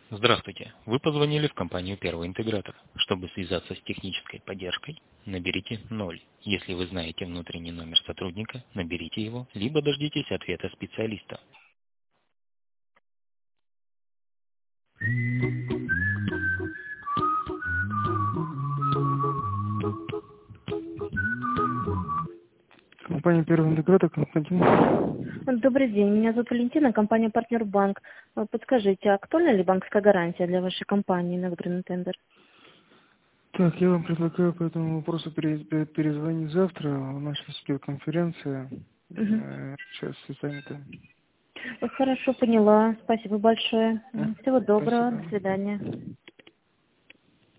Здравствуйте. Вы позвонили в компанию «Первый интегратор». Чтобы связаться с технической поддержкой, наберите 0. Если вы знаете внутренний номер сотрудника, наберите его, либо дождитесь ответа специалиста. Компания «Первый интегратор», Константин. Добрый день, меня зовут Валентина, компания «Партнер Банк». Подскажите, актуальна ли банковская гарантия для вашей компании на выигранный тендер? Так, я вам предлагаю по этому вопросу перезвонить завтра. У нас сейчас идет конференция. Сейчас все заняты. Хорошо, поняла. Спасибо большое. Всего доброго. Спасибо. До свидания.